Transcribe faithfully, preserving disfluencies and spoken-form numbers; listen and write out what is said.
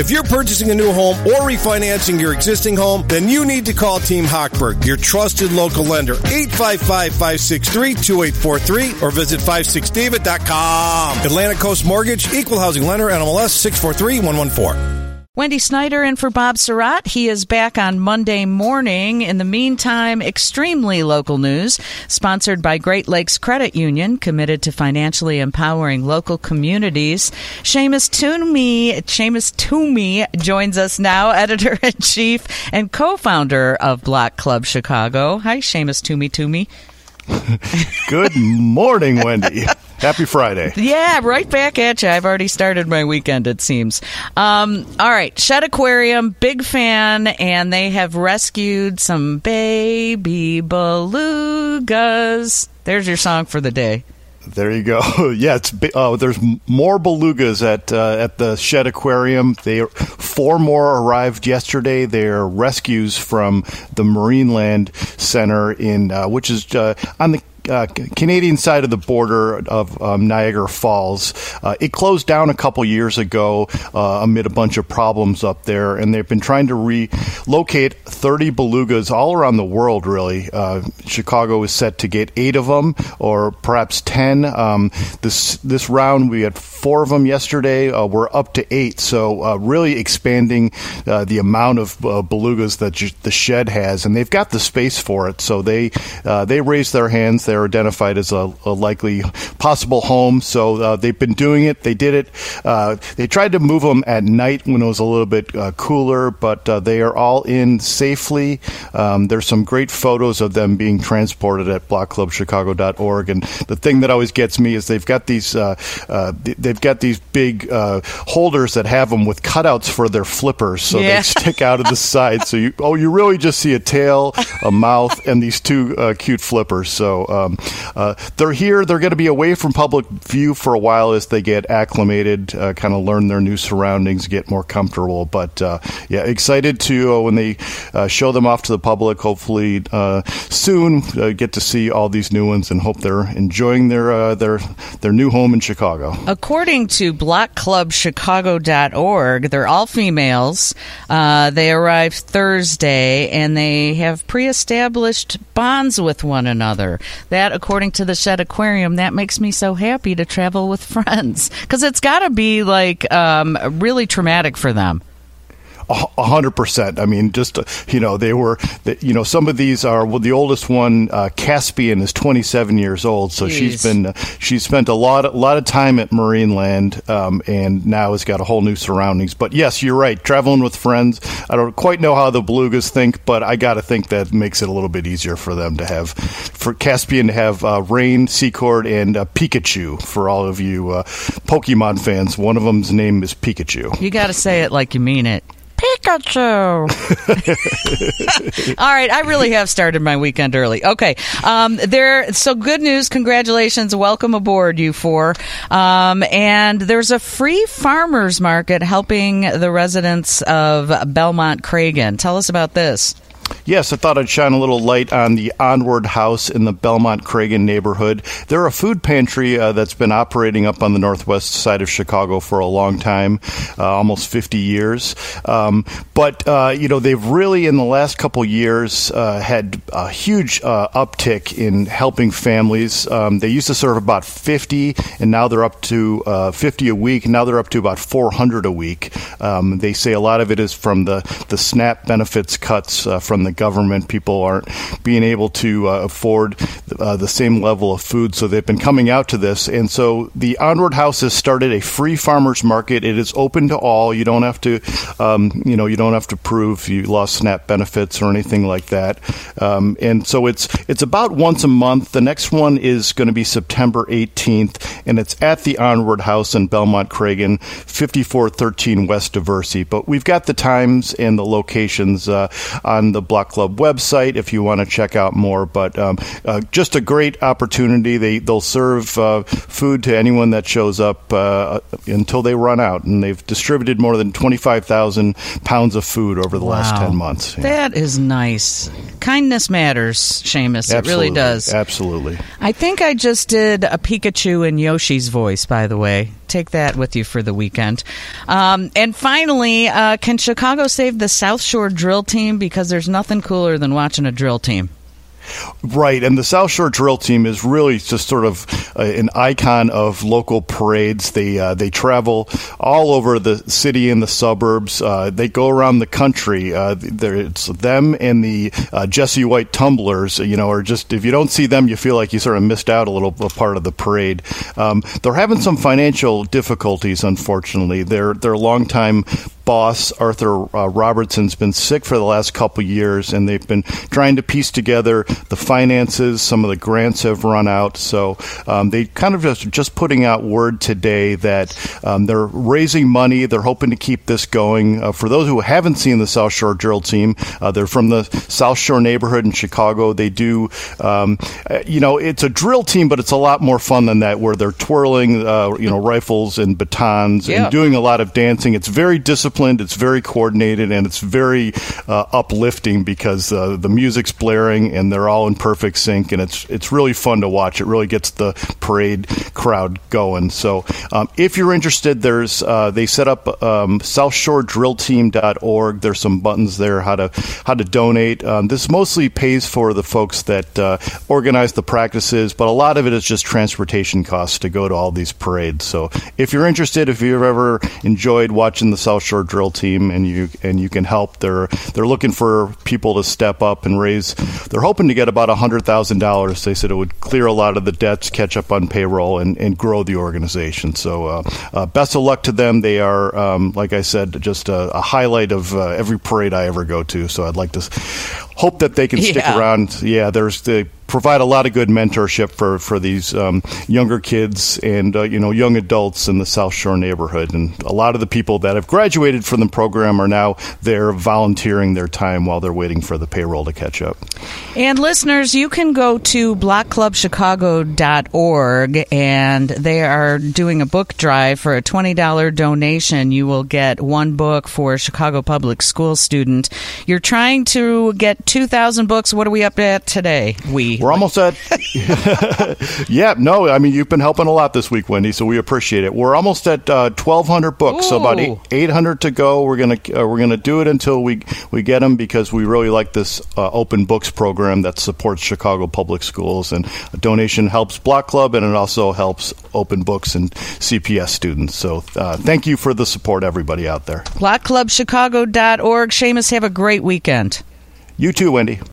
If you're purchasing a new home or refinancing your existing home, then you need to call Team Hochberg, your trusted local lender. eight five five, five six three, two eight four three or visit five six david dot com. Atlantic Coast Mortgage, Equal Housing Lender, N M L S six four three one one four. Wendy Snyder in for Bob Surratt. He is back on Monday morning. In the meantime, extremely local news, sponsored by Great Lakes Credit Union, committed to financially empowering local communities. Seamus Toomey, Seamus Toomey joins us now, editor-in-chief and co-founder of Block Club Chicago. Hi, Seamus Toomey Toomey. Good morning, Wendy. Happy Friday. Yeah, right back at you. I've already started my weekend, it seems. Um, all right, Shedd Aquarium, big fan, and they have rescued some baby belugas. There's your song for the day. There you go. Yeah, it's uh, there's more belugas at uh, at the Shedd Aquarium. They four more arrived yesterday. They're rescues from the Marineland Center in uh, which is uh, on the Uh, Canadian side of the border of um, Niagara Falls. Uh, it closed down a couple years ago uh, amid a bunch of problems up there, and they've been trying to relocate thirty belugas all around the world, really. Uh, Chicago is set to get eight of them, or perhaps ten. Um, this this round, we had four of them yesterday. Uh, we're up to eight, so uh, really expanding uh, the amount of uh, belugas that the Shedd has, and they've got the space for it, so they, uh, they raised their hands. They're identified as a, a likely possible home, so uh, they've been doing it. They did it. Uh, they tried to move them at night when it was a little bit uh, cooler, but uh, they are all in safely. Um, there's some great photos of them being transported at block club chicago dot org, and the thing that always gets me is they've got these uh, uh, they've got these big uh, holders that have them with cutouts for their flippers, so yeah. they stick out of the side. So you oh you really just see a tail, a mouth, and these two uh, cute flippers. So. Uh, Um, uh, they're here. They're going to be away from public view for a while as they get acclimated, uh, kind of learn their new surroundings, get more comfortable. But uh, yeah, excited to uh, when they uh, show them off to the public. Hopefully uh, soon uh, get to see all these new ones and hope they're enjoying their uh, their their new home in Chicago. According to block club chicago dot org, they're all females. Uh, they arrived Thursday, and they have pre-established bonds with one another. That, according to the Shedd Aquarium, that makes me so happy to travel with friends, because it's got to be like um, really traumatic for them. A hundred percent. I mean, just, uh, you know, they were, you know, some of these are, well, the oldest one, uh, Caspian, is twenty-seven years old. So Jeez. she's been, uh, she's spent a lot, a lot of time at Marineland, um, and now has got a whole new surroundings. But yes, you're right. Traveling with friends. I don't quite know how the belugas think, but I got to think that makes it a little bit easier for them to have, for Caspian to have, uh, Rain, Secord, and uh, Pikachu for all of you, uh, Pokemon fans. One of them's name is Pikachu. You got to say it like you mean it. Pikachu. All right, I really have started my weekend early. Okay, um, there. So good news, congratulations, welcome aboard, you four. Um, and there's a free farmers market helping the residents of Belmont Cragen. Tell us about this. Yes, I thought I'd shine a little light on the Onward House in the Belmont Cragen neighborhood. They're a food pantry uh, that's been operating up on the northwest side of Chicago for a long time, uh, almost fifty years. Um, but, uh, you know, they've really, in the last couple years, uh, had a huge uh, uptick in helping families. Um, they used to serve about fifty, and now they're up to uh, fifty a week. Now they're up to about four hundred a week. Um, they say a lot of it is from the, the SNAP benefits cuts uh, from the government. People aren't being able to uh, afford uh, the same level of food, so they've been coming out to this. And so the Onward House has started a free farmers market. It is open to all. You don't have to, um, you know, you don't have to prove you lost SNAP benefits or anything like that. Um, and so it's it's about once a month. The next one is going to be September eighteenth, and it's at the Onward House in Belmont Cragen, fifty-four thirteen West Diversey. But we've got the times and the locations uh, on the Block Club website if you want to check out more. But um, uh, just a great opportunity. They, they'll serve uh, food to anyone that shows up uh, until they run out. And they've distributed more than twenty-five thousand pounds of food over the wow. last ten months. Yeah. That is nice. kindness matters, Seamus. It Absolutely. really does. Absolutely. I think I just did a Pikachu in Yoshi's voice, by the way. Take that with you for the weekend. Um, and finally, uh, can Chicago save the South Shore drill team? Because there's nothing cooler than watching a drill team. Right, and the South Shore drill team is really just sort of uh, an icon of local parades. They uh, they travel all over the city and the suburbs. Uh, they go around the country. Uh, it's them and the uh, Jesse White Tumblers. You know, are just if you don't see them, you feel like you sort of missed out a little a part of the parade. Um, they're having some financial difficulties, unfortunately. Their their longtime boss, Arthur uh, Robertson's been sick for the last couple years, and they've been trying to piece together the finances. Some of the grants have run out, so um, they kind of just just putting out word today that um, they're raising money. They're hoping to keep this going. Uh, for those who haven't seen the South Shore drill team, uh, they're from the South Shore neighborhood in Chicago. They do, um, you know, it's a drill team, but it's a lot more fun than that, where they're twirling, uh, you know, rifles and batons yeah. and doing a lot of dancing. It's very disciplined. It's very coordinated, and it's very uh, uplifting because uh, the music's blaring and they're all in perfect sync, and it's it's really fun to watch. It really gets the parade crowd going. So um, if you're interested, there's uh, they set up um, south shore drill team dot org. There's some buttons there how to how to donate. Um, this mostly pays for the folks that uh, organize the practices, but a lot of it is just transportation costs to go to all these parades. So if you're interested, if you've ever enjoyed watching the South Shore drill team and you and you can help, they're they're looking for people to step up and raise. They're hoping to get about one hundred thousand dollars. They said it would clear a lot of the debts, catch up on payroll, and, and grow the organization. So uh, uh, best of luck to them. They are, um, like I said, just a, a highlight of uh, every parade I ever go to. So I'd like to hope that they can stick yeah. around. Yeah, there's the provide a lot of good mentorship for, for these um, younger kids and uh, you know young adults in the South Shore neighborhood. And a lot of the people that have graduated from the program are now there volunteering their time while they're waiting for the payroll to catch up. And listeners, you can go to block club chicago dot org, and they are doing a book drive. For a twenty dollars donation, you will get one book for a Chicago Public School student. You're trying to get two thousand books. What are we up at today? We We're almost at, yeah, no, I mean, you've been helping a lot this week, Wendy, so we appreciate it. We're almost at uh, twelve hundred books, Ooh. so about eight, eight hundred to go. We're going to uh, we're gonna do it until we, we get them, because we really like this uh, open books program that supports Chicago Public Schools, and a donation helps Block Club, and it also helps Open Books and C P S students. So uh, thank you for the support, everybody out there. block club chicago dot org. Seamus, have a great weekend. You too, Wendy.